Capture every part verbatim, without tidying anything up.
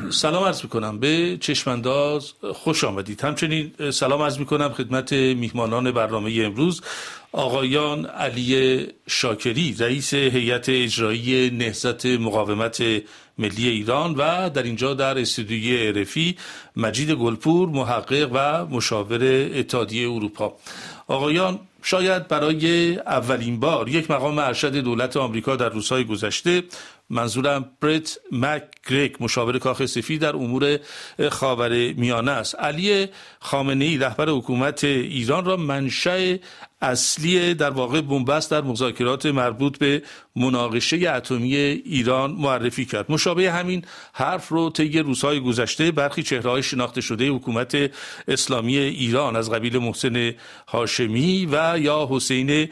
سلام عرض میکنم به چشمانداز، خوش آمدید. همچنین سلام عرض میکنم خدمت میهمانان برنامه امروز، آقایان علی شاکری رئیس هیئت اجرایی نهضت مقاومت ملی ایران و در اینجا در استودیوی ارفی مجید گلپور، محقق و مشاور اتحادیه اروپا. آقایان، شاید برای اولین بار یک مقام ارشد دولت آمریکا در روزهای گذشته، منظورم برت مکگرگ، مشاور کاخ سفید در امور خاورمیانه است، علی خامنه‌ای رهبر حکومت ایران را منشأ اصلی در واقع بنبست در مذاکرات مربوط به مناقشه اتمی ایران معرفی کرد. مشابه همین حرف رو طی روزهای گذشته برخی چهره‌های شناخته شده حکومت اسلامی ایران از قبیل محسن هاشمی و یا حسین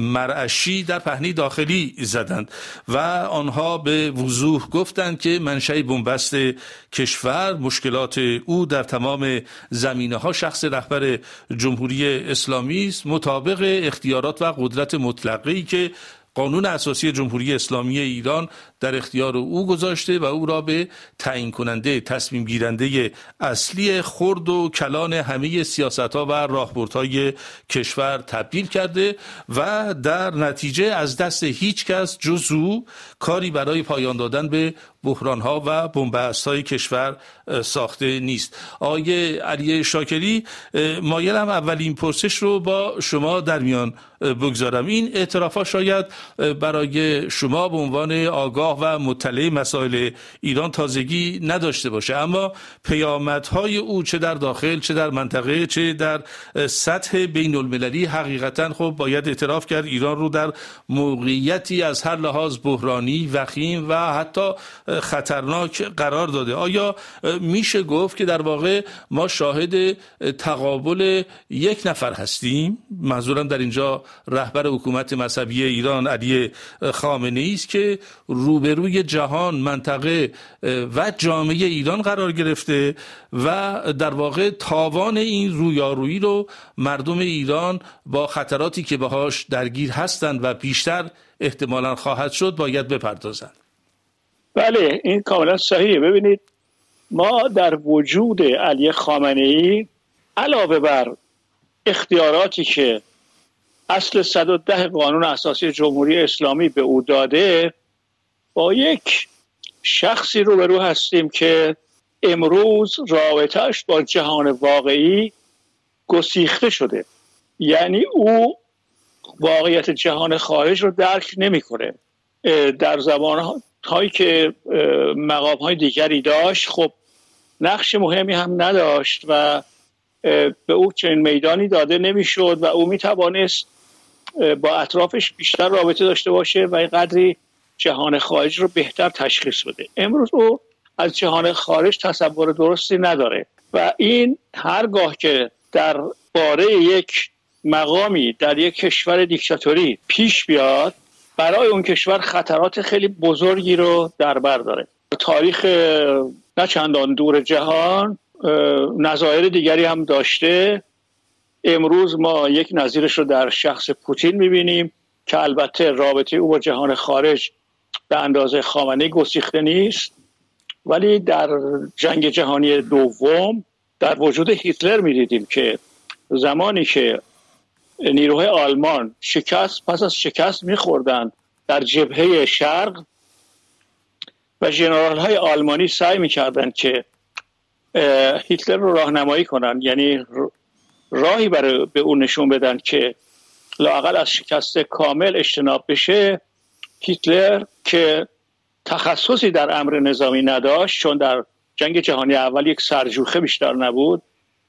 مرعشی در پهنه داخلی زدند و آنها به وضوح گفتند که منشأ بنبست کشور، مشکلات او در تمام زمینه‌ها شخص رهبر جمهوری اسلامی است، مطابق اختیارات و قدرت مطلقه‌ای که قانون اساسی جمهوری اسلامی ایران در اختیار او گذاشته و او را به تعیین کننده، تصمیم گیرنده اصلی خرد و کلان همه سیاست‌ها و راهبردهای کشور تبدیل کرده و در نتیجه از دست هیچ کس جز او کاری برای پایان دادن به بحران‌ها و بنبست‌های کشور ساخته نیست. آقای علی شاکری، مایلم اولین پرسش رو با شما در میان بگذارم. این اعترافات شاید برای شما به عنوان آگاه و مطلع مسائل ایران تازگی نداشته باشه، اما پیامدهای او چه در داخل، چه در منطقه، چه در سطح بین المللی حقیقتاً خب باید اعتراف کرد ایران رو در موقعیتی از هر لحاظ بحرانی، وخیم و حتی خطرناک قرار داده. آیا میشه گفت که در واقع ما شاهد تقابل یک نفر هستیم؟ منظورم در اینجا رهبر حکومت مذهبی ایران علی خامنه‌ای است که روبروی جهان، منطقه و جامعه ایران قرار گرفته و در واقع تاوان این رویارویی رو مردم ایران با خطراتی که باهاش درگیر هستند و بیشتر احتمالاً خواهد شد باید بپردازند. بله، این کاملا صحیحه. ببینید، ما در وجود علی خامنه‌ای علاوه بر اختیاراتی که اصل صد و ده قانون اساسی جمهوری اسلامی به او داده، با یک شخصی روبرو هستیم که امروز رابطه‌اش با جهان واقعی گسیخته شده. یعنی او واقعیت جهان خارج رو درک نمی‌کنه. در زمانهایی که مقام‌های دیگری داشت، خب نقش مهمی هم نداشت و به او چنین میدانی داده نمی‌شد و او می‌توانست با اطرافش بیشتر رابطه داشته باشه و قدری جهان خارج رو بهتر تشخیص بده. امروز او از جهان خارج تصور درستی نداره و این هرگاه که در باره یک مقامی در یک کشور دیکتاتوری پیش بیاد، برای اون کشور خطرات خیلی بزرگی رو در بر داره. تاریخ نه چندان دور جهان نظایر دیگری هم داشته. امروز ما یک نظیرش رو در شخص پوتین میبینیم که البته رابطه او با جهان خارج به اندازه خامنه‌ای گسیخته نیست، ولی در جنگ جهانی دوم در وجود هیتلر میدیدیم که زمانی که نیروهای آلمان شکست پس از شکست میخوردند در جبهه شرق و ژنرال‌های آلمانی سعی میکردند که هیتلر رو راهنمایی کنند، یعنی راهی برای به اون نشون بدن که لااقل از شکست کامل اجتناب بشه. هیتلر که تخصصی در امر نظامی نداشت، چون در جنگ جهانی اول یک سرجوخه بیشتر نبود،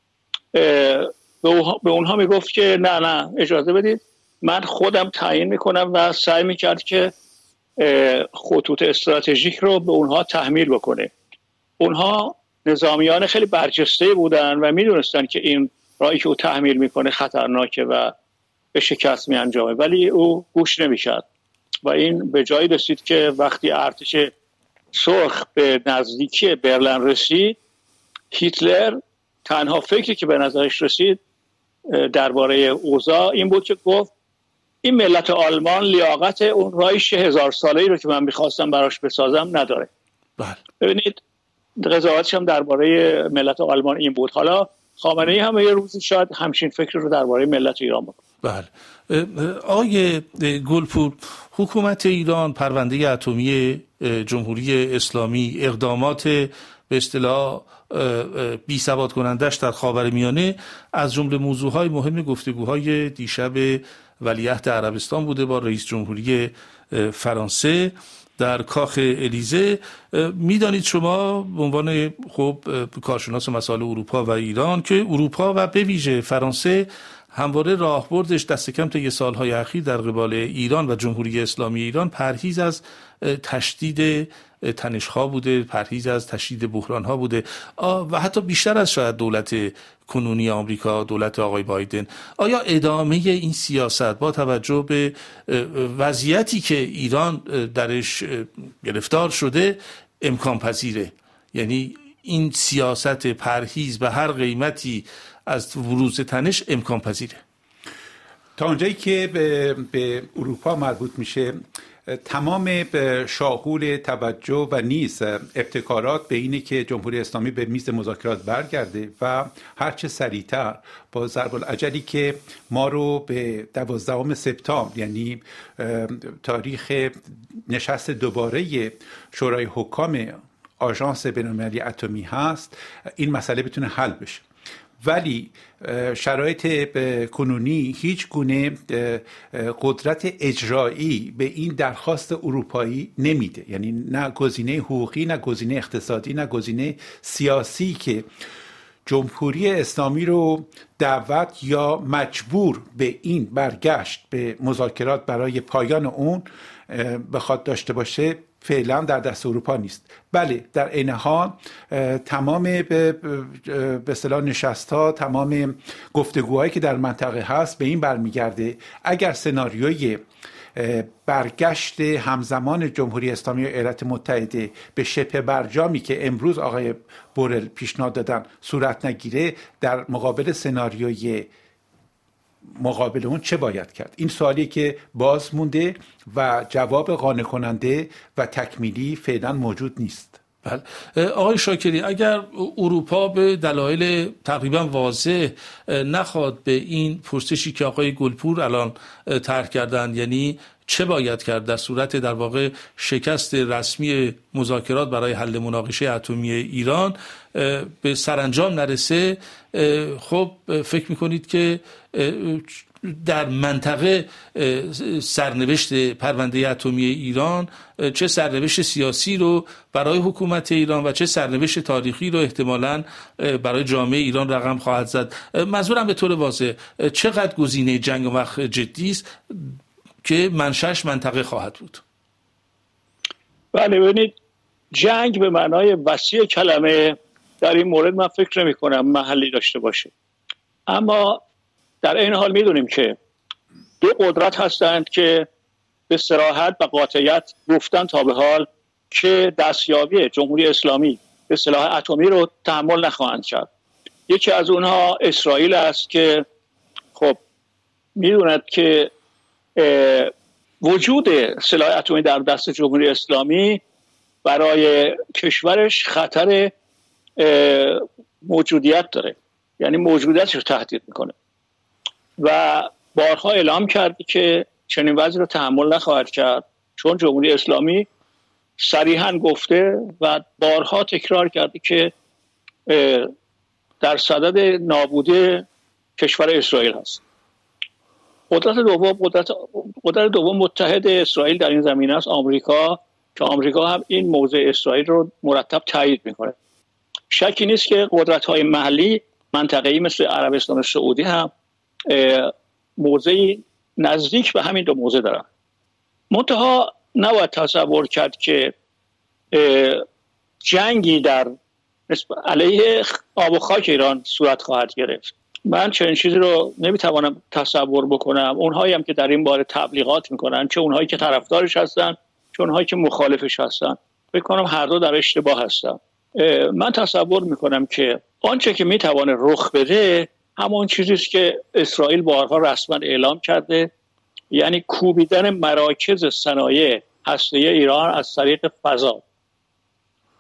به اونها میگفت که نه نه اجازه بدید من خودم تعیین میکنم و سعی میکرد که خطوط استراتژیک رو به اونها تحمیل بکنه. اونها نظامیان خیلی برجسته بودن و میدونستن که این راهی که او تحمیل میکنه خطرناکه و به شکست میانجامه، ولی او گوش نمیکرد و این به جایی رسید که وقتی ارتش سرخ به نزدیکی برلین رسید، هیتلر تنها فکری که به نظرش رسید درباره اوضاع این بود که گفت این ملت آلمان لیاقت اون رایش هزار ساله‌ای رو که من میخواستم براش بسازم نداره. بله. ببینید قضاوتش هم درباره ملت آلمان این بود. حالا خامنه‌ای هم یه روزی شاید همچین فکر رو درباره ملت ایران بکنه. بله. آقای گلپور، حکومت ایران پرونده اتمی جمهوری اسلامی، اقدامات به اصطلاح بی ثبات کنندش در خاورمیانه از جمله موضوعهای مهم گفتگوهای دیشب ولیعهد عربستان بوده با رئیس جمهوری فرانسه در کاخ الیزه. میدانید شما به عنوان خب کارشناس مسائل اروپا و ایران که اروپا و به ویژه فرانسه همواره راهبردش دست کم طی سالهای اخیر در قبال ایران و جمهوری اسلامی ایران پرهیز از تشدید تنش‌ها بوده، پرهیز از تشدید بحران‌ها بوده و حتی بیشتر از شاید دولت کنونی آمریکا، دولت آقای بایدن. آیا ادامه این سیاست با توجه به وضعیتی که ایران درش گرفتار شده امکان پذیره؟ یعنی این سیاست پرهیز به هر قیمتی از بروز تنش امکان پذیره؟ تا اونجایی که به, به اروپا مربوط میشه، تمام شاغول توجه و نیز ابتکارات به اینه که جمهوری اسلامی به میز مذاکرات برگرده و هرچه سریعتر با ضرب العجلی که ما رو به دوازدهم سپتامبر، یعنی تاریخ نشست دوباره شورای حکام آژانس بین‌المللی اتمی هست، این مسئله بتونه حل بشه. ولی شرایط کنونی هیچ گونه قدرت اجرایی به این درخواست اروپایی نمیده، یعنی نه گزینه حقوقی، نه گزینه اقتصادی، نه گزینه سیاسی که جمهوری اسلامی رو دعوت یا مجبور به این برگشت به مذاکرات برای پایان اون بخواد داشته باشه فعلا در دست اروپا نیست. بله، در عین حال تمام به اصطلاح نشست‌ها، تمام گفتگوهایی که در منطقه هست به این برمیگرده اگر سناریوی برگشت همزمان جمهوری اسلامی و ایالات متحده به شبه برجامی که امروز آقای بورل پیشنهاد دادن صورت نگیره، در مقابل سناریوی مقابل اون چه باید کرد؟ این سوالی که باز مونده و جواب قانع کننده و تکمیلی فعلا موجود نیست. بله. آقای شاکری، اگر اروپا به دلایل تقریبا واضح نخواد به این پرسشی که آقای گلپور الان طرح کردن، یعنی چه باید کرد در صورت در واقع شکست رسمی مذاکرات برای حل مناقشه اتمی ایران به سرانجام نرسه، خب فکر میکنید که در منطقه سرنوشت پرونده اتمی ایران چه سرنوشت سیاسی رو برای حکومت ایران و چه سرنوشت تاریخی رو احتمالاً برای جامعه ایران رقم خواهد زد؟ منظورم به طور واضح چقدر گزینه جنگ و وقت جدی است که منشأش منطقه خواهد بود؟ بله، ببینید، جنگ به معنای وسیع کلمه در این مورد من فکر نمی کنم محلی داشته باشه. اما در این حال میدونیم که دو قدرت هستند که به صراحت و قاطعیت گفتن تا به حال که دستیابی جمهوری اسلامی به سلاح اتمی رو تحمل نخواهند کرد. یکی از اونها اسرائیل است که خب میدوند که وجود سلاح اتمی در دست جمهوری اسلامی برای کشورش خطر موجودیت داره، یعنی موجودیتش رو تهدید میکنه و بارها اعلام کرد که چنین وضعی رو تحمل نخواهد کرد، چون جمهوری اسلامی صریحاً گفته و بارها تکرار کرده که در صدد نابودی کشور اسرائیل هست. قدرت دوم قدرت قدرت دوم متحد اسرائیل در این زمینه است آمریکا، که آمریکا هم این موضع اسرائیل رو مرتب تایید میکنه. شکی نیست که قدرت‌های محلی منطقه‌ای مثل عربستان سعودی هم موضعی نزدیک به همین دو موضع دارن. منتها نباید تصور کرد که جنگی در علیه آب و خاک ایران صورت خواهد گرفت. من چنین چیزی رو نمیتوانم تصور بکنم. اونهایی هم که در این باره تبلیغات میکنن، چه اونهایی که طرفدارش هستن چه اونهایی که مخالفش هستن، فکر کنم هر دو در اشتباه هستن. من تصور میکنم که آنچه که میتوانه رخ بده همون چیزی است که اسرائیل بارها رسما اعلام کرده، یعنی کوبیدن مراکز صنایع هسته‌ای ایران از طریق فضا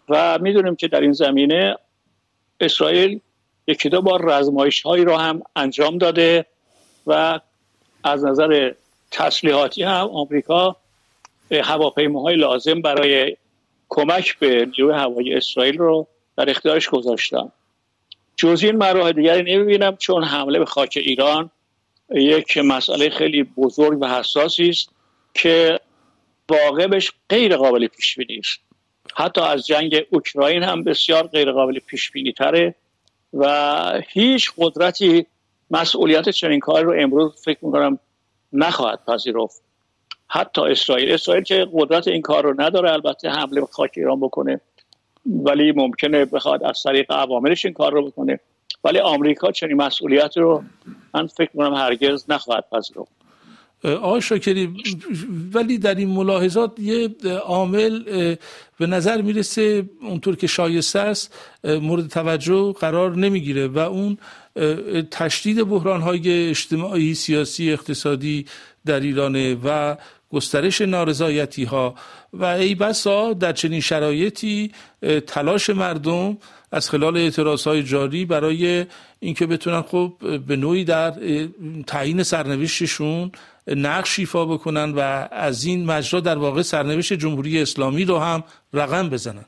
و میدونیم که در این زمینه اسرائیل یکی دو بار رزمایش هایی رو هم انجام داده و از نظر تسلیحاتی هم آمریکا هواپیماهای لازم برای کمک به نیروی هوایی اسرائیل رو در اختیارش گذاشتن. جز این مراحل دیگری نمیبینم، چون حمله به خاک ایران یک مسئله خیلی بزرگ و حساسی است که واقعش غیر قابل پیش بینی است. حتی از جنگ اوکراین هم بسیار غیر قابل پیش بینی تره و هیچ قدرتی مسئولیت چنین کاری رو امروز فکر میکنم نخواهد پذیرفت. حتی اسرائیل اسرائیل که قدرت این کار رو نداره البته حمله به خاک ایران بکنه، ولی ممکنه بخواد از طریق عواملش این کار رو بکنه، ولی آمریکا چنین مسئولیت رو من فکر میکنم هرگز نخواهد پذیرفت. آقای شاکری، ولی در این ملاحظات یه عامل به نظر میرسه اونطور که شایسته است مورد توجه قرار نمیگیره و اون تشدید بحران‌های اجتماعی، سیاسی، اقتصادی در ایرانه و گسترش نارضایتی‌ها و ای بسا در چنین شرایطی تلاش مردم از خلال اعتراضهای جاری برای اینکه بتونن خب به نوعی در تعیین سرنوشتشون نقش ایفا بکنن و از این مجرا در واقع سرنوشت جمهوری اسلامی رو هم رقم بزنن.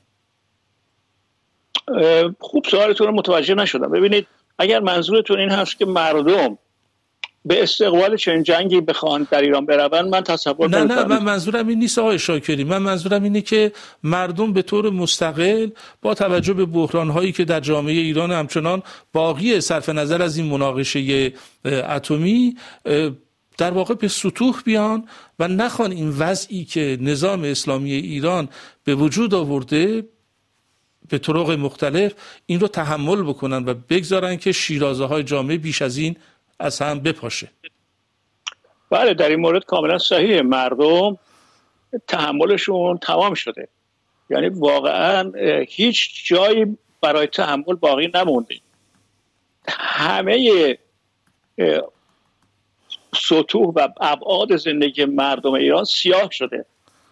خوب سوالتون رو متوجه نشدم. ببینید، اگر منظورتون این هست که مردم به استقبال چنین جنگی بخوان در ایران بروند، من تصور نه نمی‌کنم. نه من منظورم این نیست آقای شاکری، من منظورم اینه که مردم به طور مستقل با توجه به بحران‌هایی که در جامعه ایران همچنان باقی صرف نظر از این مناقشه اتمی در واقع به سطوح بیان و نخوان این وضعی که نظام اسلامی ایران به وجود آورده به طرق مختلف این رو تحمل بکنن و بگذارن که شیرازه های جامعه بیش از این از هم بپاشه. بله، در این مورد کاملا صحیحه. مردم تحملشون تمام شده، یعنی واقعا هیچ جایی برای تحمل باقی نمونده. همه سطوح و ابعاد زندگی مردم ایران سیاه شده.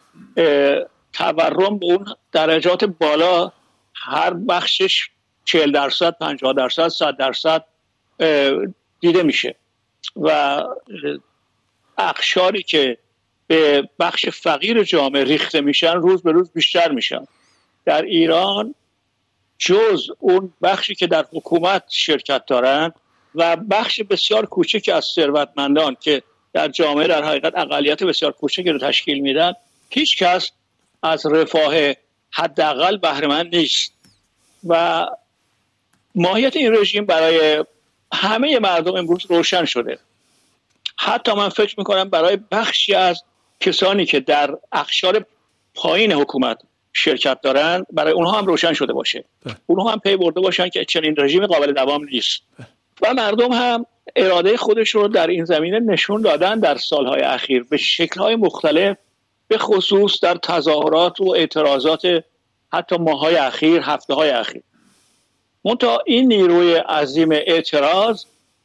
تورم به اون درجات بالا، هر بخشش چهل درصد، پنجاه درصد، صد درصد دیده میشه و اقشاری که به بخش فقیر جامعه ریخته میشن روز به روز بیشتر میشن. در ایران جز اون بخشی که در حکومت شرکت دارن و بخش بسیار کوچکی از ثروتمندان که در جامعه در حقیقت اقلیت بسیار کوچکی رو تشکیل میدن، هیچ کس از رفاه حداقل بهره مند نیست و ماهیت این رژیم برای همه مردم امروز روشن شده. حتی من فکر میکنم برای بخشی از کسانی که در اقشار پایین حکومت شرکت دارن، برای اونها هم روشن شده باشه، اونها هم پی برده باشن که چنین رژیم قابل دوام نیست و مردم هم اراده خودش رو در این زمینه نشون دادن در سالهای اخیر به شکل‌های مختلف، به خصوص در تظاهرات و اعتراضات حتی ماه‌های اخیر، هفته‌های اخیر. منتها این نیروی عظیم اعتراض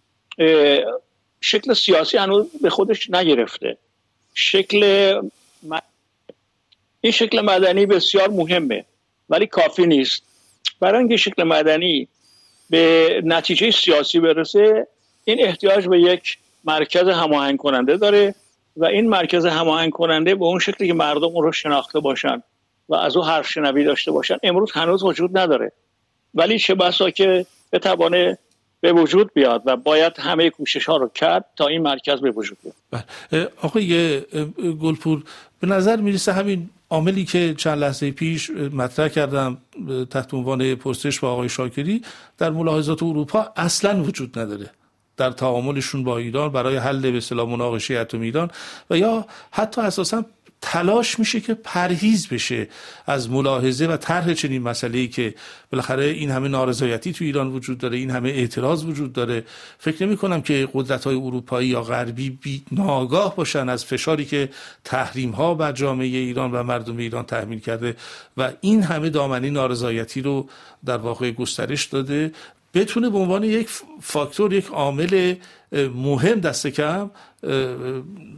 شکل سیاسی هنوز به خودش نگرفته. شکل م... این شکل مدنی بسیار مهمه ولی کافی نیست. برای اینکه شکل مدنی به نتیجه سیاسی برسه، این احتیاج به یک مرکز هماهنگ کننده داره و این مرکز هماهنگ کننده به اون شکلی که مردم اون رو شناخته باشن و از او حرف شنوی داشته باشن امروز هنوز وجود نداره، ولی چه بسا که بتوانه به وجود بیاد و باید همه کوشش ها رو کرد تا این مرکز به وجود بیاد. آقای گلپور، به نظر میرسه همین عاملی که چند لحظه پیش مطرح کردم تحت عنوان پرسش با آقای شاکری در ملاحظات اروپا اصلا وجود نداره در تعاملشون با ایران برای حل به اصطلاح مناقشه اتمی ایران، و یا حتی اساسا تلاش میشه که پرهیز بشه از ملاحظه و طرح چنین مسئله‌ای که بالاخره این همه نارضایتی تو ایران وجود داره، این همه اعتراض وجود داره. فکر نمی کنم که قدرت‌های اروپایی یا غربی بی ناآگاه باشن از فشاری که تحریم‌ها بر جامعه ایران و مردم ایران تحمیل کرده و این همه دامنه نارضایتی رو در واقع گسترش داده، بتونه به عنوان یک فاکتور، یک عامل مهم دست کم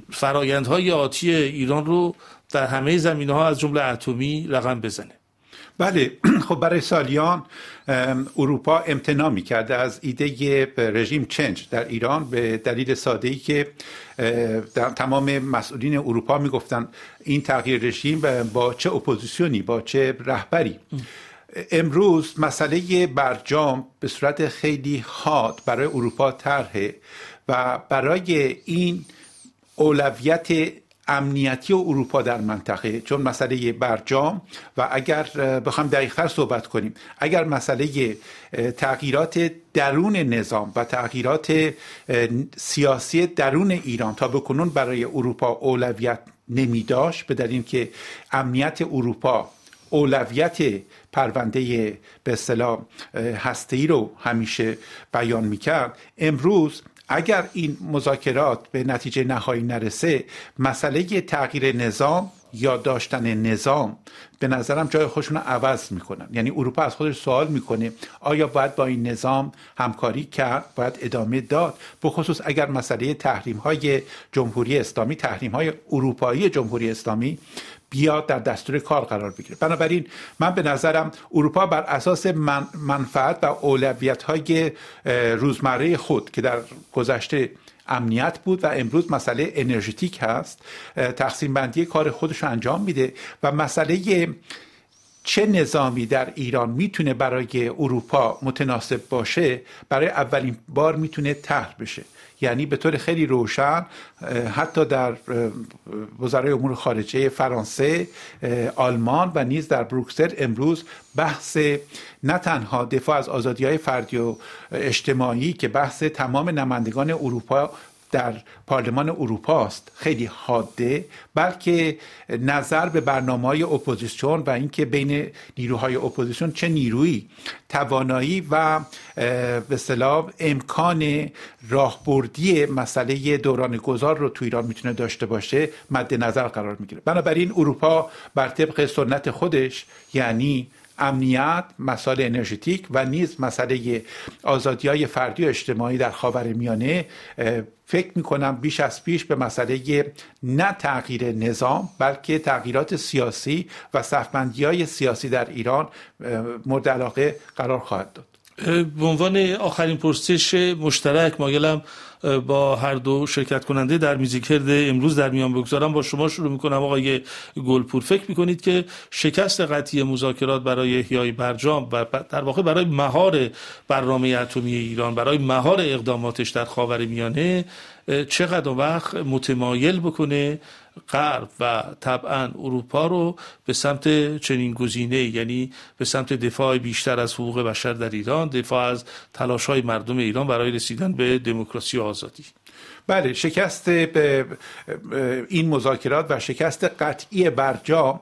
فرایندهای آتی ایران رو در همه زمینه‌ها از جمله اتمی رقم بزنه. بله، خب برای سالیان اروپا امتناع می‌کرد از ایده رژیم چنج در ایران به دلیل ساده‌ای که تمام مسئولین اروپا میگفتن این تغییر رژیم با چه اپوزیسیونی، با چه رهبری. امروز مسئله برجام به صورت خیلی حاد برای اروپا طرحه و برای این اولویت امنیتی اروپا در منطقه، چون مسئله برجام و اگر بخوام دقیق‌تر صحبت کنیم، اگر مسئله تغییرات درون نظام و تغییرات سیاسی درون ایران تا بکنون برای اروپا اولویت نمی داشت، به دلیل که امنیت اروپا اولویت پرونده به اصطلاح هسته‌ای رو همیشه بیان می‌کرد، امروز اگر این مذاکرات به نتیجه نهایی نرسه، مسئله تغییر نظام یا داشتن نظام به نظرم جای خودشون رو عوض میکنن. یعنی اروپا از خودش سوال میکنه آیا باید با این نظام همکاری کرد، باید ادامه داد، بخصوص اگر مسئله تحریم های جمهوری اسلامی، تحریم های اروپایی جمهوری اسلامی بیاد در دستور کار قرار بگیره. بنابراین من به نظرم اروپا بر اساس من منفعت و اولویت‌های روزمره خود که در گذشته امنیت بود و امروز مسئله انرژتیک هست، تقسیم بندی کار خودش رو انجام میده و مسئله چه نظامی در ایران میتونه برای اروپا متناسب باشه برای اولین بار میتونه طرح بشه. یعنی به طور خیلی روشن حتی در وزرای امور خارجه فرانسه، آلمان و نیز در بروکسل امروز بحث نه تنها دفاع از آزادی‌های فردی و اجتماعی که بحث تمام نمایندگان اروپا در پارلمان اروپا است خیلی حاده، بلکه نظر به برنامه‌های اپوزیسیون و اینکه بین نیروهای اپوزیسیون چه نیرویی توانایی و به اصطلاح امکان راهبردی مسئله دوران گذار رو تو ایران میتونه داشته باشه مد نظر قرار میگیره. بنابراین اروپا بر طبق سنت خودش، یعنی امنیت، مسائل انرژتیک و نیز مسئله آزادی‌های فردی و اجتماعی در خاورمیانه، فکر میکنم بیش از پیش به مسئله نه تغییر نظام بلکه تغییرات سیاسی و صف‌بندی‌های سیاسی در ایران مورد علاقه قرار خواهد داد. به عنوان آخرین پرسش مشترک مایلم با هر دو شرکت کننده در میزیکرد امروز در میان بگذارم. با شما شروع میکنم آقای گلپور. فکر میکنید که شکست قطعی مذاکرات برای احیای برجام و در واقع برای مهار برنامه اتمی ایران، برای مهار اقداماتش در خاورمیانه چقدر وقت متمایل بکنه غرب و طبعا اروپا رو به سمت چنین گزینه، یعنی به سمت دفاع بیشتر از حقوق بشر در ایران، دفاع از تلاش‌های مردم ایران برای رسیدن به دموکراسی و آزادی؟ بله، شکست به این مذاکرات و شکست قطعی برجام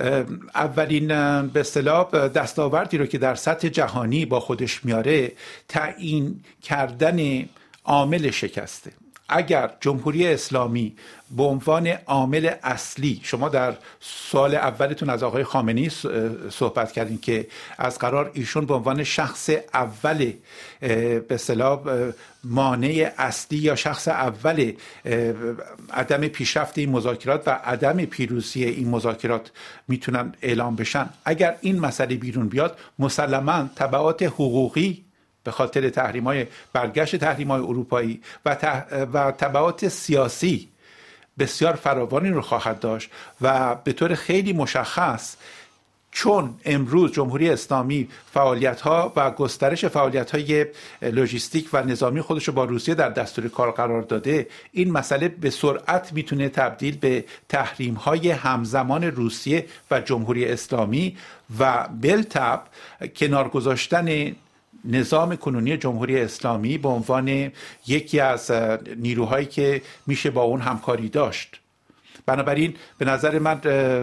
اولین به اصطلاح دستاوردی رو که در سطح جهانی با خودش میاره تعیین کردن عامل شکسته. اگر جمهوری اسلامی به عنوان عامل اصلی، شما در سال اولتون از آقای خامنه‌ای صحبت کردین که از قرار ایشون به عنوان شخص اول به اصطلاح مانع اصلی یا شخص اول عدم پیشرفت این مذاکرات و عدم پیروزی این مذاکرات میتونن اعلام بشن، اگر این مسئله بیرون بیاد مسلماً تبعات حقوقی به خاطر تحریم‌های برگشت تحریم‌های اروپایی و و تبعات سیاسی بسیار فراوانی رو خواهد داشت و به طور خیلی مشخص، چون امروز جمهوری اسلامی فعالیت‌ها و گسترش فعالیت‌های لوجستیک و نظامی خودش رو با روسیه در دستور کار قرار داده، این مسئله به سرعت میتونه تبدیل به تحریم‌های همزمان روسیه و جمهوری اسلامی و بالطبع کنار گذاشتن نظام کنونی جمهوری اسلامی به عنوان یکی از نیروهایی که میشه با اون همکاری داشت. بنابراین به نظر من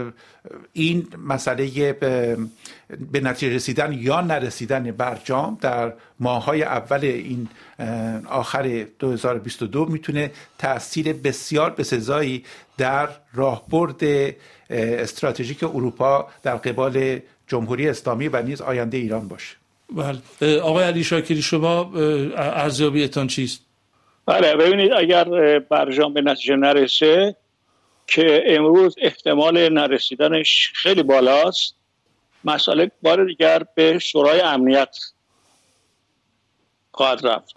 این مسئله به نتیجه رسیدن یا نرسیدن برجام در ماه‌های اول این آخر دو هزار و بیست و دو میتونه تأثیر بسیار بسزایی در راهبرد استراتژیک اروپا در قبال جمهوری اسلامی و نیز آینده ایران باشه. بله، آقای علی شاکری شما ارزیابیتان چیست؟ بله، ببینید اگر برجام به نتیجه نرسه که امروز احتمال نرسیدنش خیلی بالاست مسئله بار دیگر به شورای امنیت خواهد رفت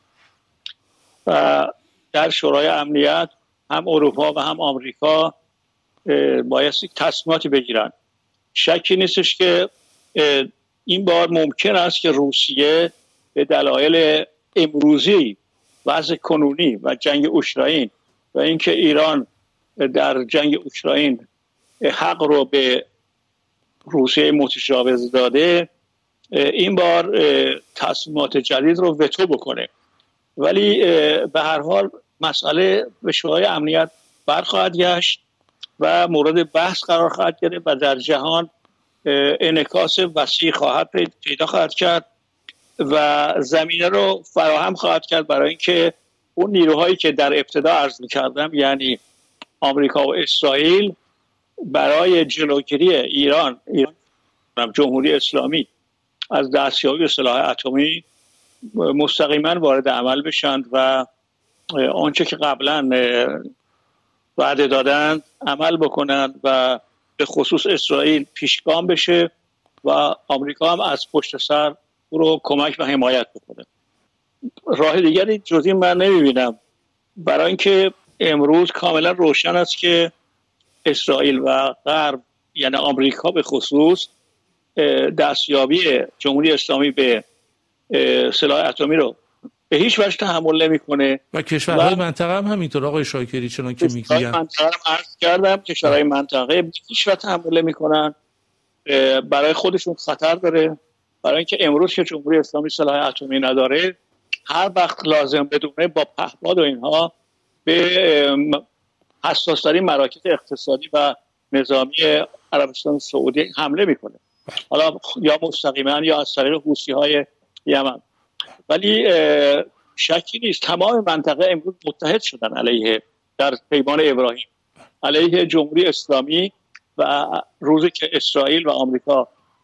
و در شورای امنیت هم اروپا و هم آمریکا بایستی تصمیماتی بگیرن. شکی نیستش که این بار ممکن است که روسیه به دلایل امروزی وضع کنونی و جنگ اوکراین و اینکه ایران در جنگ اوکراین حق رو به روسیه متجاوز داده، این بار تصمیمات جدید رو وتو بکنه. ولی به هر حال مسئله به شورای امنیت برخواهد گشت و مورد بحث قرار خواهد گرفت و در جهان انعکاس وسیع خواهد پیدا خواهد کرد و زمینه رو فراهم خواهد کرد برای اینکه اون نیروهایی که در ابتدا عرض می‌کردم، یعنی آمریکا و اسرائیل، برای جلوگیری ایران ایران جمهوری اسلامی از دستیابی به سلاح اتمی مستقیما وارد عمل بشن و آنچه که قبلا وعده دادند عمل بکنند و به خصوص اسرائیل پیشگام بشه و آمریکا هم از پشت سر او رو کمک و حمایت بکنه. راه دیگری جز این من نمیبینم، برای اینکه امروز کاملا روشن است که اسرائیل و غرب، یعنی آمریکا به خصوص، دستیابی جمهوری اسلامی به سلاح اتمی رو به هیچ وجه تحمل نمیکنه و کشورهای منطقه هم همینطور. آقای شاکری چنان که میگویند، منطقه هم عرض کردم کشورهای منطقه به هیچ وجه تحمل نمیکنن، برای خودشون خطر داره. برای اینکه امروز که جمهوری اسلامی سلاح اتمی نداره، هر وقت لازم بدونه با پهپاد و اینها به حساس‌ترین مراکز اقتصادی و نظامی عربستان سعودی حمله میکنه، حالا یا مستقیما یا از طریق حوثی‌های یمن. ولی شکی نیست تمام منطقه امروز متحد شدن علیه، در پیمان ابراهیم، علیه جمهوری اسلامی و روزی که اسرائیل و آمریکا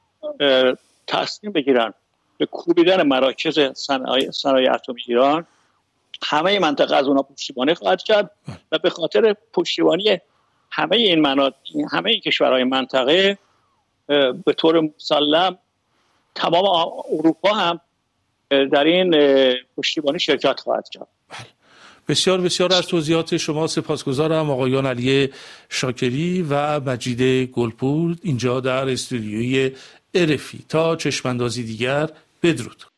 تصمیم بگیرن به کوبیدن مراکز صنایع صنایع اتمی ایران، همه منطقه از اونها پشتیبانی خواهد کرد و به خاطر پشتیبانی همه این مناطق، همه این کشورهای منطقه، به طور مسلم تمام اروپا هم در این پشتیبانی شرکت خواهد کرد. بسیار بسیار از توضیحات شما سپاسگزارم آقایان علی شاکری و مجید گلپور اینجا در استودیوی ار اف ای. تا چشماندازی دیگر، بدرود.